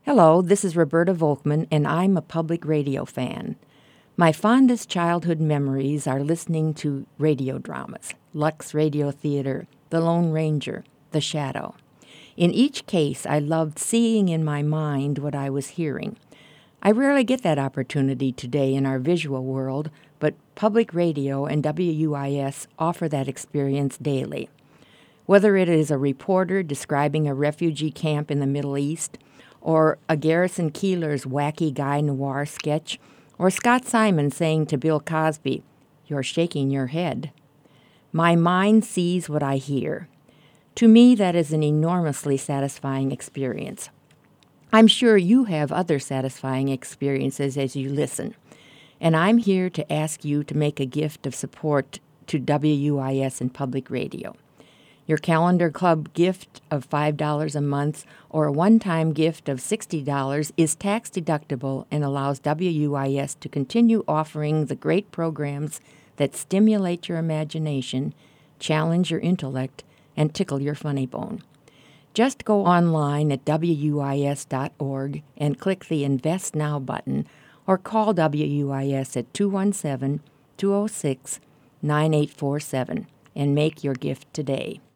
Hello, this is Roberta Volkman, and I'm a public radio fan. My fondest childhood memories are listening to radio dramas, Lux Radio Theater, The Lone Ranger, The Shadow. In each case, I loved seeing in my mind what I was hearing. I rarely get that opportunity today in our visual world, but public radio and WUIS offer that experience daily. Whether it is a reporter describing a refugee camp in the Middle East, or a Garrison Keillor's wacky guy noir sketch, or Scott Simon saying to Bill Cosby, "You're shaking your head." My mind sees what I hear. To me, that is an enormously satisfying experience. I'm sure you have other satisfying experiences as you listen, and I'm here to ask you to make a gift of support to WUIS and public radio. Your Calendar Club gift of $5 a month or a one-time gift of $60 is tax-deductible and allows WUIS to continue offering the great programs that stimulate your imagination, challenge your intellect, and tickle your funny bone. Just go online at WUIS.org and click the Invest Now button or call WUIS at 217-206-9847 and make your gift today.